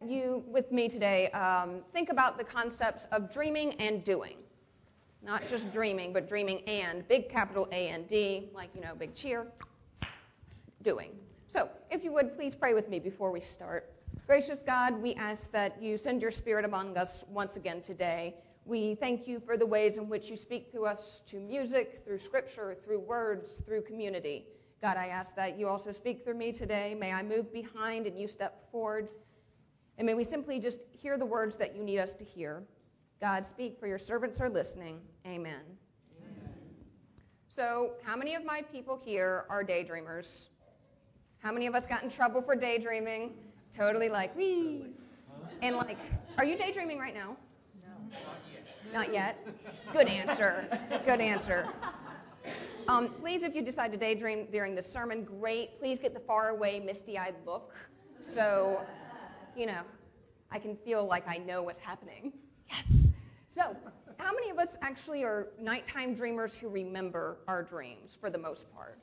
you with me today think about the concepts of dreaming and doing. Not just dreaming, but dreaming and, big capital A-N-D, like, big cheer, doing. So, if you would, please pray with me before we start. Gracious God, we ask that you send your Spirit among us once again today. We thank you for the ways in which you speak to us, to music, through scripture, through words, through community. God, I ask that you also speak through me today. May I move behind and you step forward. And may we simply just hear the words that you need us to hear. God, speak, for your servants are listening. Amen. Amen. So, how many of my people here are daydreamers? How many of us got in trouble for daydreaming? Totally like, wee. And like, are you daydreaming right now? No. Not yet. Good answer. Good answer. Please, if you decide to daydream during the sermon, great. Please get the faraway, misty-eyed look. So, I can feel like I know what's happening. Yes. So, how many of us actually are nighttime dreamers who remember our dreams for the most part?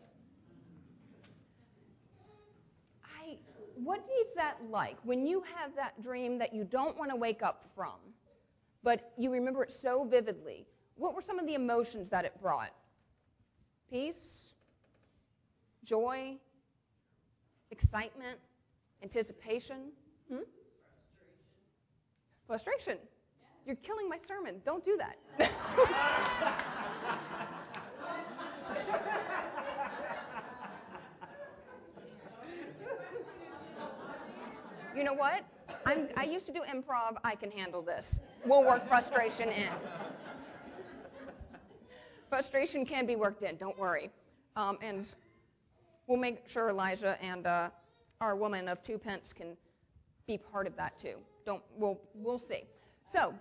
What is that like when you have that dream that you don't want to wake up from, but you remember it so vividly? What were some of the emotions that it brought? Peace? Joy? Excitement? Anticipation? Frustration. You're killing my sermon. Don't do that. You know what? I used to do improv. I can handle this. We'll work frustration in. Frustration can be worked in. Don't worry. And we'll make sure Elijah and our woman of 2 pence can be part of that too. We'll see. So,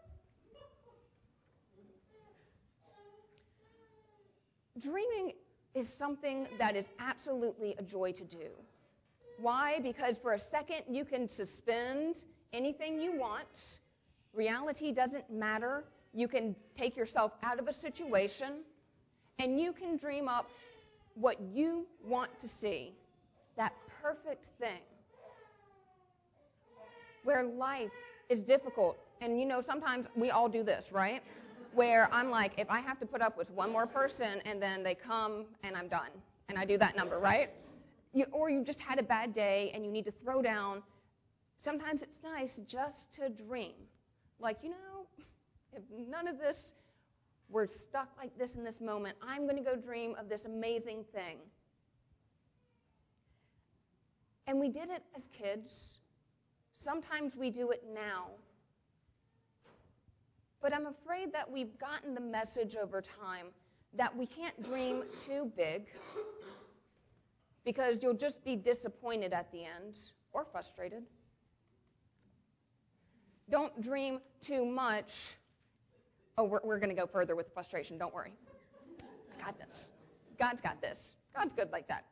dreaming is something that is absolutely a joy to do. Why? Because for a second you can suspend anything you want. Reality doesn't matter. You can take yourself out of a situation and you can dream up what you want to see, that perfect thing. Where life is difficult, and sometimes we all do this, right? Where I'm like, if I have to put up with one more person and then they come and I'm done, and I do that number, right? Or you just had a bad day and you need to throw down. Sometimes it's nice just to dream. Like, if none of this were stuck like this in this moment, I'm going to go dream of this amazing thing. And we did it as kids. Sometimes we do it now. But I'm afraid that we've gotten the message over time that we can't dream too big, because you'll just be disappointed at the end or frustrated. Don't dream too much. Oh, we're going to go further with frustration. Don't worry. I got this. God's got this. God's good like that.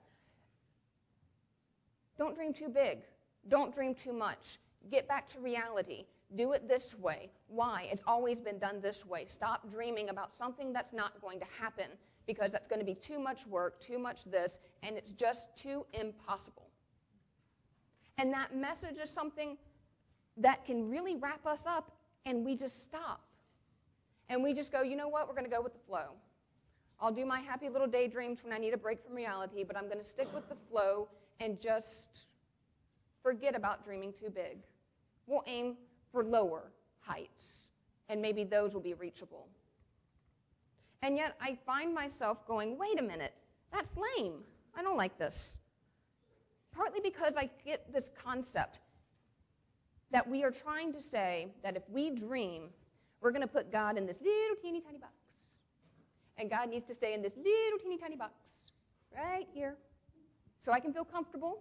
Don't dream too big. Don't dream too much. Get back to reality. Do it this way. Why? It's always been done this way. Stop dreaming about something that's not going to happen, because that's going to be too much work, too much this, and it's just too impossible. And that message is something that can really wrap us up, and we just stop. And we just go, you know what, we're going to go with the flow. I'll do my happy little daydreams when I need a break from reality, but I'm going to stick with the flow and just forget about dreaming too big. We'll aim for lower heights, and maybe those will be reachable. And yet I find myself going, wait a minute, that's lame. I don't like this. Partly because I get this concept that we are trying to say that if we dream, we're going to put God in this little teeny tiny box. And God needs to stay in this little teeny tiny box right here so I can feel comfortable.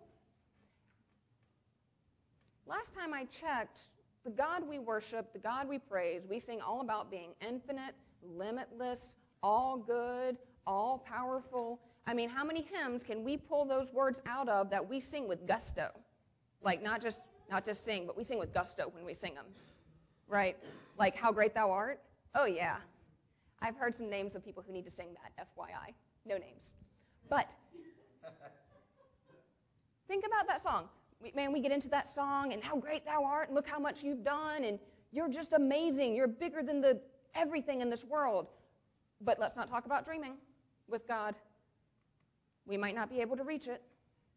Last time I checked, the God we worship, the God we praise, we sing all about being infinite, limitless, all good, all powerful. I mean, how many hymns can we pull those words out of that we sing with gusto? Like not just sing, but we sing with gusto when we sing them, right? Like How Great Thou Art? Oh yeah. I've heard some names of people who need to sing that, FYI. No names. But think about that song. we get into that song, and how great thou art, and look how much you've done, and you're just amazing. You're bigger than everything in this world. But let's not talk about dreaming with God. We might not be able to reach it.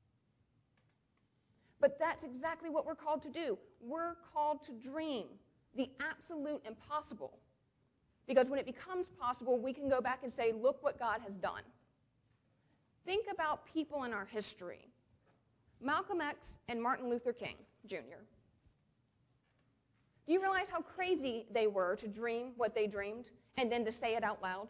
But that's exactly what we're called to do. We're called to dream the absolute impossible. Because when it becomes possible, we can go back and say, look what God has done. Think about people in our history. Malcolm X and Martin Luther King, Jr. Do you realize how crazy they were to dream what they dreamed and then to say it out loud?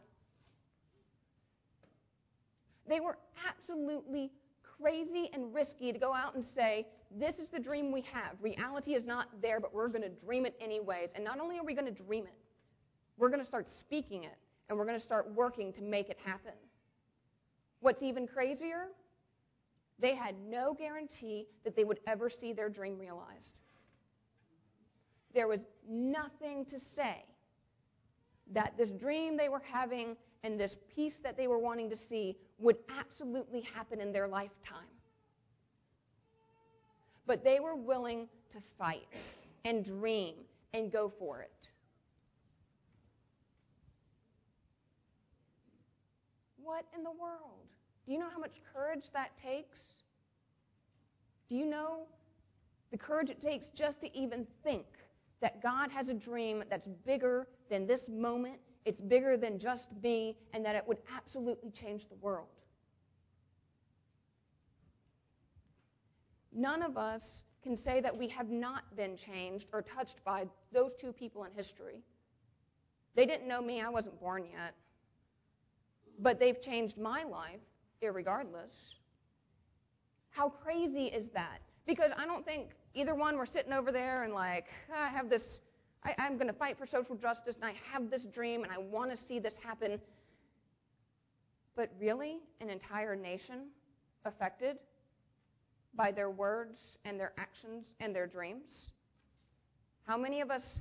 They were absolutely crazy and risky to go out and say, this is the dream we have. Reality is not there, but we're going to dream it anyways. And not only are we going to dream it, we're going to start speaking it, and we're going to start working to make it happen. What's even crazier? They had no guarantee that they would ever see their dream realized. There was nothing to say that this dream they were having and this peace that they were wanting to see would absolutely happen in their lifetime. But they were willing to fight and dream and go for it. What in the world? Do you know how much courage that takes? Do you know the courage it takes just to even think that God has a dream that's bigger than this moment, it's bigger than just me, and that it would absolutely change the world? None of us can say that we have not been changed or touched by those two people in history. They didn't know me. I wasn't born yet. But they've changed my life, irregardless. How crazy is that? Because I don't think either one were sitting over there and like, I have this, I'm going to fight for social justice, and I have this dream, and I want to see this happen. But really, an entire nation affected by their words and their actions and their dreams? How many of us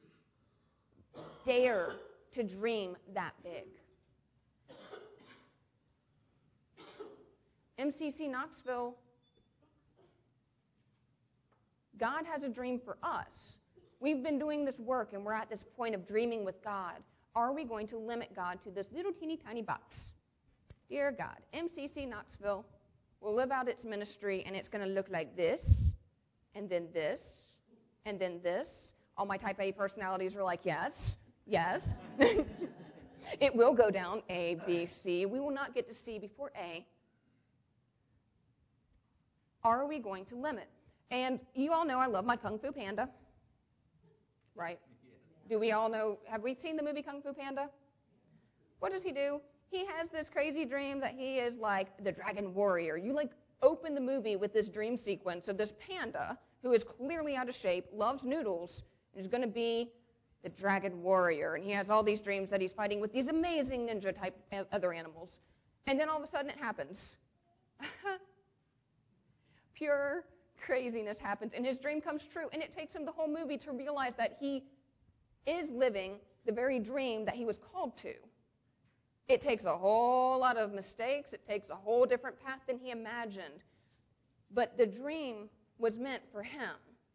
dare to dream that big? MCC Knoxville, God has a dream for us. We've been doing this work, and we're at this point of dreaming with God. Are we going to limit God to this little teeny tiny box? Dear God, MCC Knoxville will live out its ministry, and it's going to look like this, and then this, and then this. All my type A personalities are like, yes, yes. It will go down A, B, C. We will not get to C before A. Are we going to limit? And you all know I love my Kung Fu Panda, right? Do we all know? Have we seen the movie Kung Fu Panda? What does he do? He has this crazy dream that he is like the dragon warrior. You like open the movie with this dream sequence of this panda who is clearly out of shape, loves noodles, and is going to be the dragon warrior. And he has all these dreams that he's fighting with these amazing ninja type other animals. And then all of a sudden it happens. Pure craziness happens, and his dream comes true, and it takes him the whole movie to realize that he is living the very dream that he was called to. It takes a whole lot of mistakes. It takes a whole different path than he imagined, but the dream was meant for him.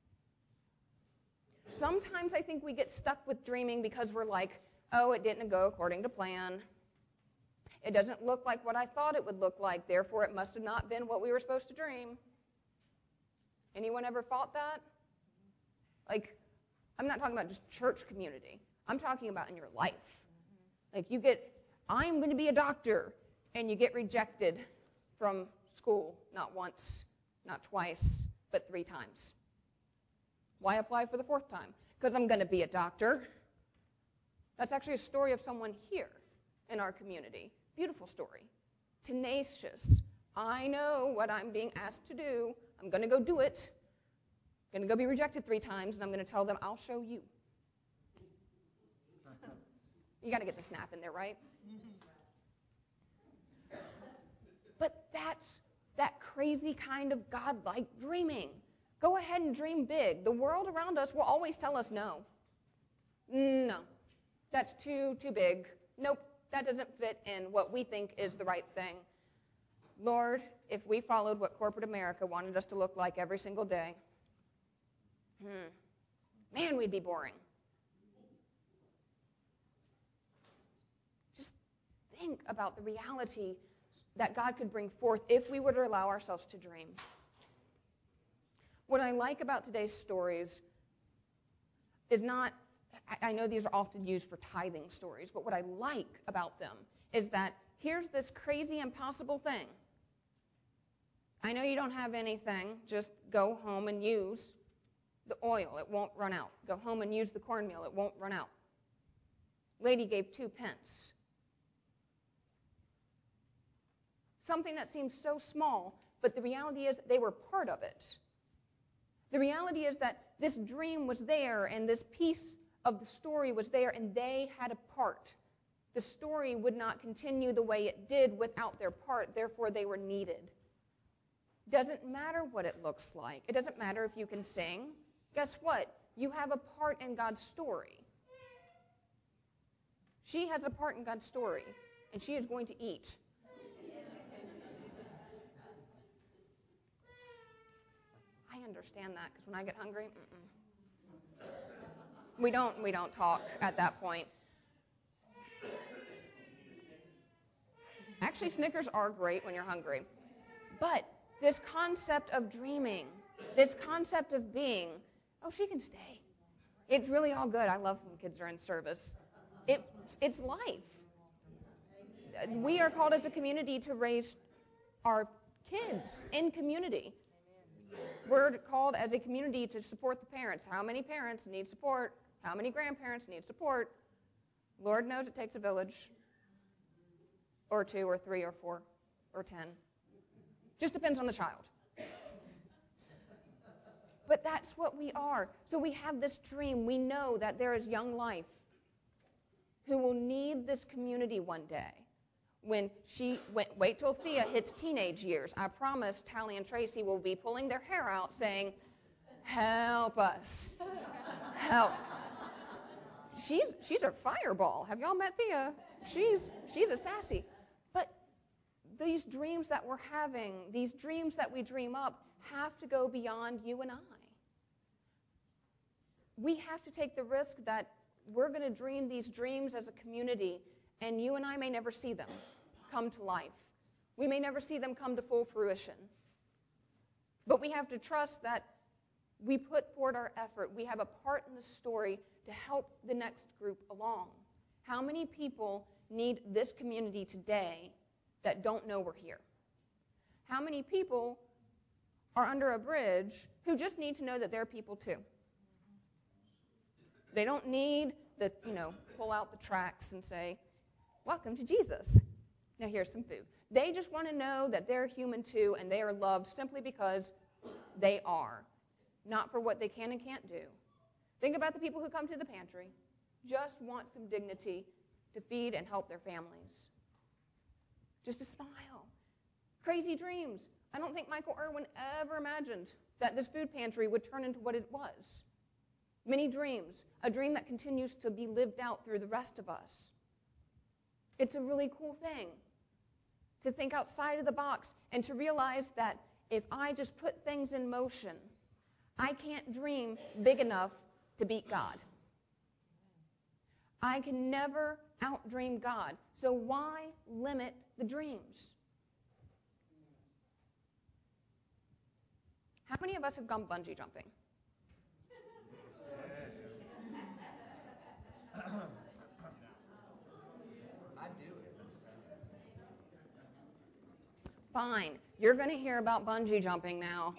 Sometimes I think we get stuck with dreaming because we're like, oh, it didn't go according to plan. It doesn't look like what I thought it would look like, therefore it must have not been what we were supposed to dream. Anyone ever thought that? Like, I'm not talking about just church community. I'm talking about in your life. Like I'm going to be a doctor, and you get rejected from school, not once, not twice, but 3 times. Why apply for the 4th time? Because I'm going to be a doctor. That's actually a story of someone here in our community. Beautiful story. Tenacious. I know what I'm being asked to do. I'm going to go do it. I'm going to go be rejected 3 times, and I'm going to tell them, I'll show you. You got to get the snap in there, right? But that's that crazy kind of God-like dreaming. Go ahead and dream big. The world around us will always tell us no. No, that's too big. Nope, that doesn't fit in what we think is the right thing. Lord, if we followed what corporate America wanted us to look like every single day, man, we'd be boring. Just think about the reality that God could bring forth if we would allow ourselves to dream. What I like about today's stories is not, I know these are often used for tithing stories, but what I like about them is that here's this crazy, impossible thing. I know you don't have anything. Just go home and use the oil. It won't run out. Go home and use the cornmeal. It won't run out. Lady gave 2 pence. Something that seems so small, but the reality is they were part of it. The reality is that this dream was there and this piece of the story was there and they had a part. The story would not continue the way it did without their part, therefore they were needed. Doesn't matter what it looks like. It doesn't matter if you can sing. Guess what? You have a part in God's story. She has a part in God's story, and she is going to eat. I understand that, because when I get hungry, we don't talk at that point. Actually, Snickers are great when you're hungry. But this concept of dreaming, this concept of being, oh, she can stay. It's really all good. I love when kids are in service. It's life. We are called as a community to raise our kids in community. We're called as a community to support the parents. How many parents need support? How many grandparents need support? Lord knows it takes a village, or 2, or 3, or 4, or 10. Just depends on the child. But that's what we are. So we have this dream. We know that there is young life who will need this community one day. Wait till Thea hits teenage years. I promise Tally and Tracy will be pulling their hair out saying, help us. Help. She's a fireball. Have y'all met Thea? She's a sassy. But these dreams that we're having, these dreams that we dream up, have to go beyond you and I. We have to take the risk that we're going to dream these dreams as a community, and you and I may never see them come to life. We may never see them come to full fruition. But we have to trust that we put forward our effort. We have a part in the story to help the next group along. How many people need this community today that don't know we're here? How many people are under a bridge who just need to know that they're people too? They don't need the, pull out the tracts and say, welcome to Jesus. Now here's some food. They just want to know that they're human too and they are loved simply because they are, not for what they can and can't do. Think about the people who come to the pantry, just want some dignity to feed and help their families. Just a smile. Crazy dreams. I don't think Michael Irwin ever imagined that this food pantry would turn into what it was. Many dreams, a dream that continues to be lived out through the rest of us. It's a really cool thing to think outside of the box and to realize that if I just put things in motion, I can't dream big enough to beat God. I can never outdream God. So why limit the dreams? How many of us have gone bungee jumping? I do it. Fine. You're going to hear about bungee jumping now.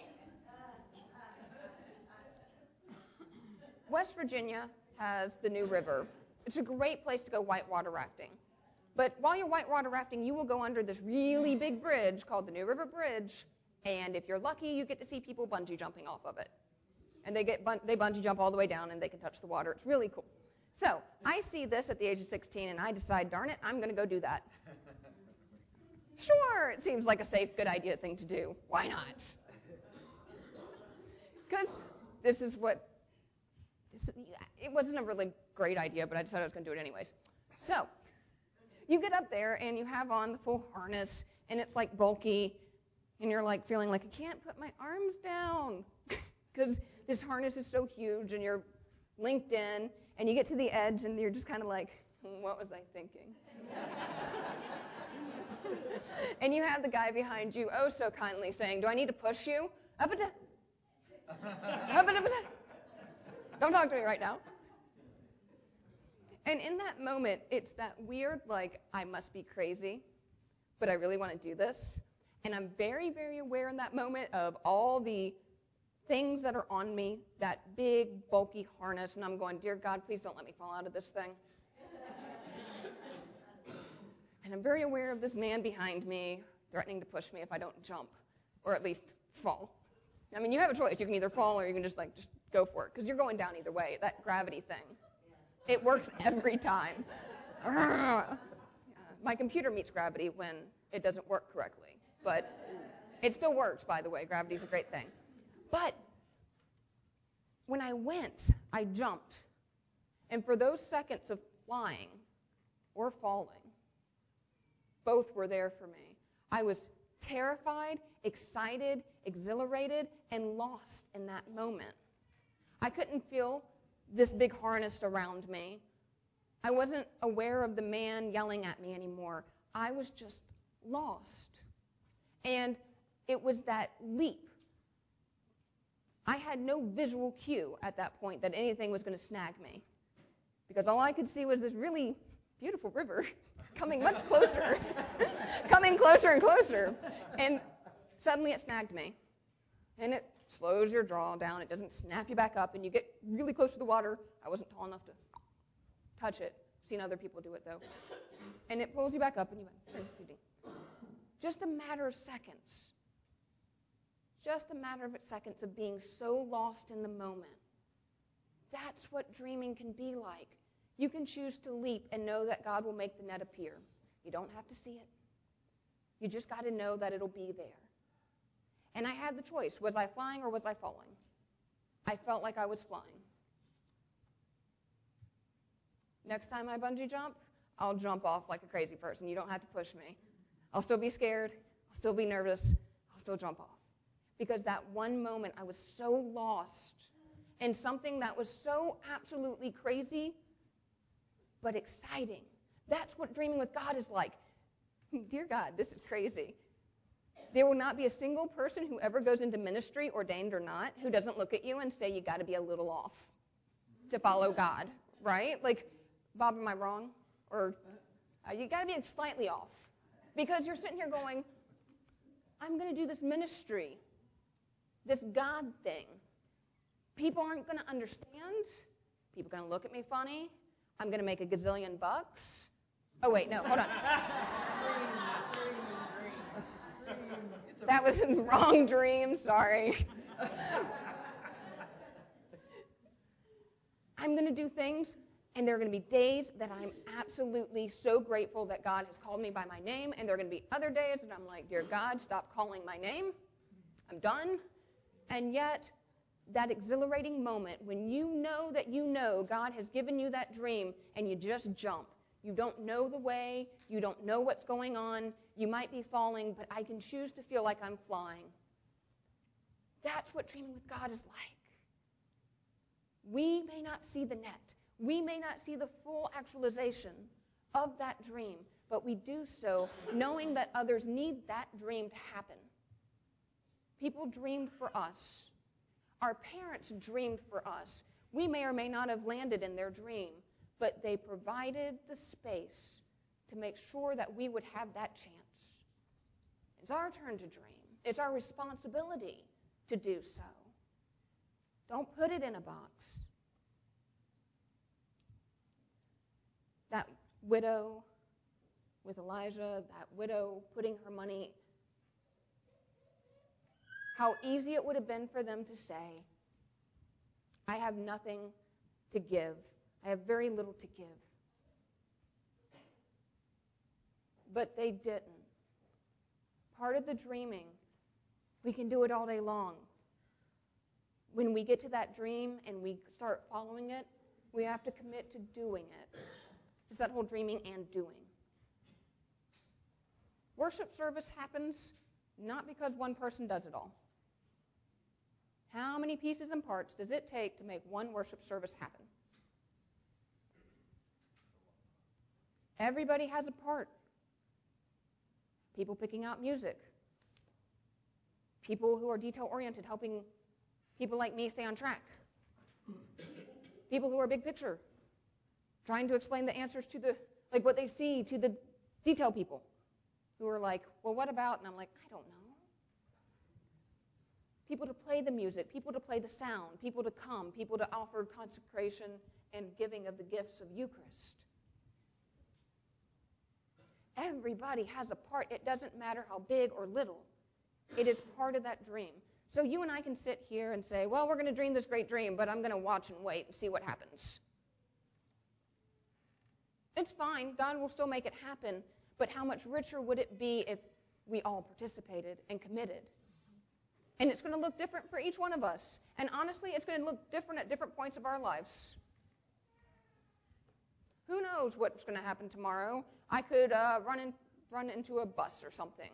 West Virginia has the New River. It's a great place to go whitewater rafting. But while you're whitewater rafting, you will go under this really big bridge called the New River Bridge, and if you're lucky, you get to see people bungee jumping off of it. And they bungee jump all the way down, and they can touch the water. It's really cool. So I see this at the age of 16, and I decide, darn it, I'm going to go do that. Sure, it seems like a safe, good idea thing to do. Why not? Because it wasn't a really great idea, but I decided I was going to do it anyways. So you get up there, and you have on the full harness, and it's like bulky, And you're like feeling like, I can't put my arms down because this harness is so huge, and you're linked in, and you get to the edge, and you're just kind of like, what was I thinking? And you have the guy behind you oh so kindly saying, do I need to push you? Up-a-da. Up-a-da-ba-da. Don't talk to me right now. And in that moment, it's that weird, like, I must be crazy, but I really want to do this. And I'm very, very aware in that moment of all the things that are on me, that big, bulky harness, and I'm going, dear God, please don't let me fall out of this thing. And I'm very aware of this man behind me threatening to push me if I don't jump, or at least fall. I mean, you have a choice. You can either fall or you can just go for it, because you're going down either way, that gravity thing. It works every time. My computer meets gravity when it doesn't work correctly. But it still works, by the way. Gravity's a great thing. But when I went, I jumped. And for those seconds of flying or falling, both were there for me. I was terrified, excited, exhilarated, and lost in that moment. I couldn't feel this big harness around me. I wasn't aware of the man yelling at me anymore. I was just lost. And it was that leap. I had no visual cue at that point that anything was going to snag me, because all I could see was this really beautiful river coming much closer, coming closer and closer. And suddenly it snagged me. And it slows your draw down. It doesn't snap you back up, and you get really close to the water. I wasn't tall enough to touch it. I've seen other people do it, though. And it pulls you back up, and you went. Just a matter of seconds. Just a matter of seconds of being so lost in the moment. That's what dreaming can be like. You can choose to leap and know that God will make the net appear. You don't have to see it. You just got to know that it'll be there. And I had the choice. Was I flying or was I falling? I felt like I was flying. Next time I bungee jump, I'll jump off like a crazy person. You don't have to push me. I'll still be scared. I'll still be nervous. I'll still jump off. Because that one moment I was so lost in something that was so absolutely crazy, but exciting. That's what dreaming with God is like. Dear God, this is crazy. There will not be a single person who ever goes into ministry, ordained or not, who doesn't look at you and say, you got to be a little off to follow God, right? Like, Bob, am I wrong? Or you got to be slightly off. Because you're sitting here going, I'm going to do this ministry, this God thing. People aren't going to understand. People are going to look at me funny. I'm going to make a gazillion bucks. Oh, wait, no, hold on. That was a wrong dream, sorry. I'm going to do things, and there are going to be days that I'm absolutely so grateful that God has called me by my name, and there are going to be other days that I'm like, dear God, stop calling my name. I'm done. And yet, that exhilarating moment when you know God has given you that dream, and you just jump. You don't know the way. You don't know what's going on. You might be falling, but I can choose to feel like I'm flying. That's what dreaming with God is like. We may not see the net. We may not see the full actualization of that dream, but we do so knowing that others need that dream to happen. People dreamed for us. Our parents dreamed for us. We may or may not have landed in their dream, but they provided the space to make sure that we would have that chance. It's our turn to dream. It's our responsibility to do so. Don't put it in a box. That widow with Elijah, that widow putting her money, how easy it would have been for them to say, I have nothing to give. I have very little to give. But they didn't. Part of the dreaming, we can do it all day long. When we get to that dream and we start following it, we have to commit to doing it. It's that whole dreaming and doing. Worship service happens Not because one person does it all. How many pieces and parts does it take to make one worship service happen? Everybody has a part. People picking out music. People who are detail-oriented, helping people like me stay on track. People who are big picture, trying to explain the answers to what they see to the detail people who are like, well, what about? And I'm like, I don't know. People to play the music, people to play the sound, people to come, people to offer consecration and giving of the gifts of Eucharist. Everybody has a part. It doesn't matter how big or little. It is part of that dream. So you and I can sit here and say, well, we're going to dream this great dream, but I'm going to watch and wait and see what happens. It's fine. God will still make it happen. But how much richer would it be if we all participated and committed? And it's going to look different for each one of us. And honestly, it's going to look different at different points of our lives. Who knows what's going to happen tomorrow? I could run into a bus or something.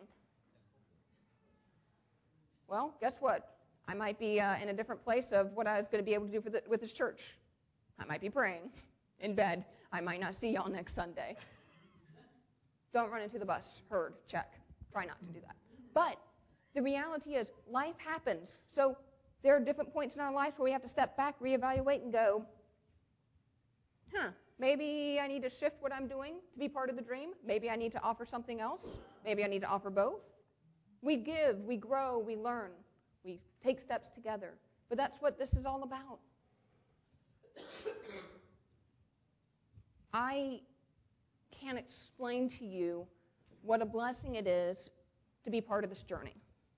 Well, guess what? I might be in a different place of what I was going to be able to do with this church. I might be praying in bed. I might not see y'all next Sunday. Don't run into the bus. Heard. Check. Try not to do that. But the reality is life happens. So there are different points in our lives where we have to step back, reevaluate, and go, maybe I need to shift what I'm doing to be part of the dream. Maybe I need to offer something else. Maybe I need to offer both. We give, we grow, we learn, we take steps together. But that's what this is all about. I can't explain to you what a blessing it is to be part of this journey.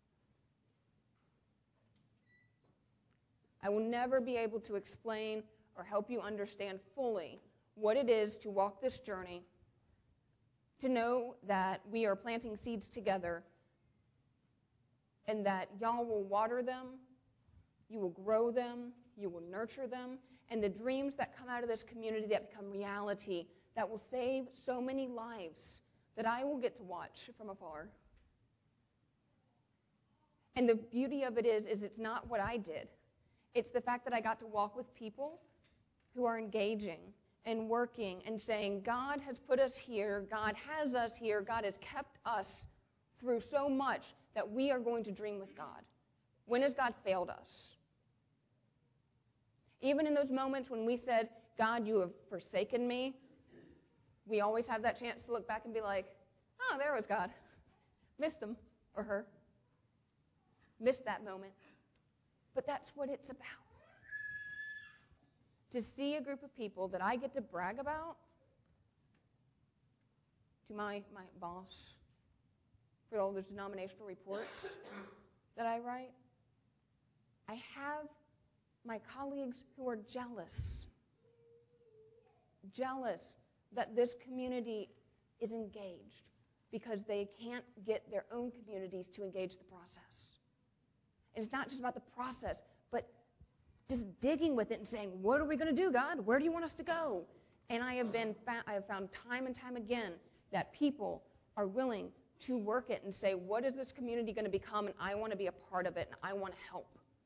I will never be able to explain or help you understand fully what it is to walk this journey, to know that we are planting seeds together and that y'all will water them, you will grow them, you will nurture them, and the dreams that come out of this community that become reality, that will save so many lives that I will get to watch from afar. And the beauty of it is it's not what I did. It's the fact that I got to walk with people who are engaging and working and saying, God has put us here, God has us here, God has kept us through so much that we are going to dream with God. When has God failed us? Even in those moments when we said, God, you have forsaken me, we always have that chance to look back and be like, oh, there was God. Missed him or her. Missed that moment. But that's what it's about. To see a group of people that I get to brag about to my boss for all those denominational reports that I write. I have my colleagues who are jealous that this community is engaged because they can't get their own communities to engage the process. And it's not just about the process, but just digging with it and saying, what are we going to do, God? Where do you want us to go? And I have found time and time again that people are willing to work it and say, what is this community going to become? And I want to be a part of it, and I want to help.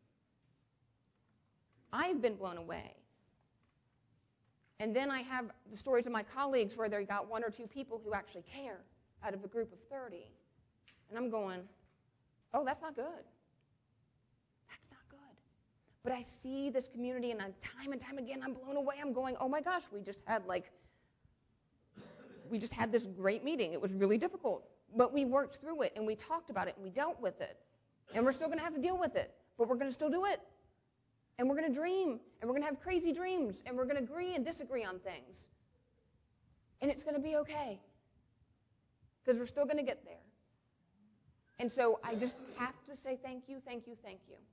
I've been blown away. And then I have the stories of my colleagues where they got one or two people who actually care out of a group of 30. And I'm going, oh, that's not good. That's not good. But I see this community, and time again, I'm blown away. I'm going, oh my gosh, we just had this great meeting. It was really difficult. But we worked through it, and we talked about it, and we dealt with it. And we're still going to have to deal with it, but we're going to still do it. And we're going to dream, and we're going to have crazy dreams, and we're going to agree and disagree on things. And it's going to be okay, because we're still going to get there. And so I just have to say thank you, thank you, thank you.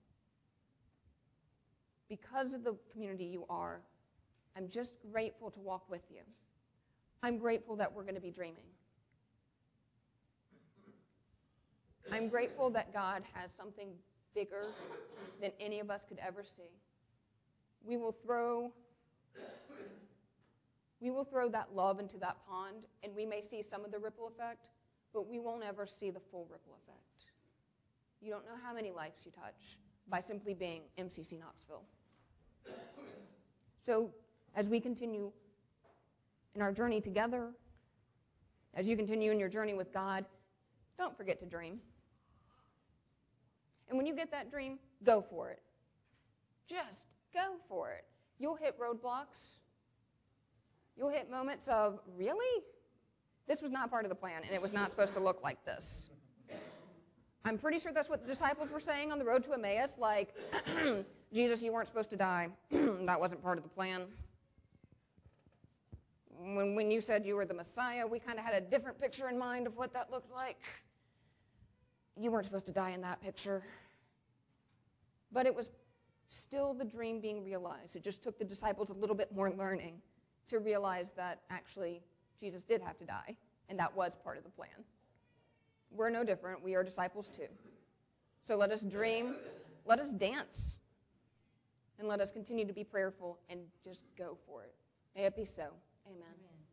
Because of the community you are, I'm just grateful to walk with you. I'm grateful that we're going to be dreaming. I'm grateful that God has something bigger than any of us could ever see. We will throw that love into that pond, and we may see some of the ripple effect, but we won't ever see the full ripple effect. You don't know how many lives you touch by simply being MCC Knoxville. So as we continue in our journey together, as you continue in your journey with God, don't forget to dream. And when you get that dream, go for it. Just go for it. You'll hit roadblocks. You'll hit moments of, really? This was not part of the plan, and it was not supposed to look like this. I'm pretty sure that's what the disciples were saying on the road to Emmaus, like, Jesus, you weren't supposed to die. That wasn't part of the plan. When you said you were the Messiah, we kind of had a different picture in mind of what that looked like. You weren't supposed to die in that picture. But it was still the dream being realized. It just took the disciples a little bit more learning to realize that actually Jesus did have to die, and that was part of the plan. We're no different. We are disciples too. So let us dream, let us dance, and let us continue to be prayerful and just go for it. May it be so. Amen.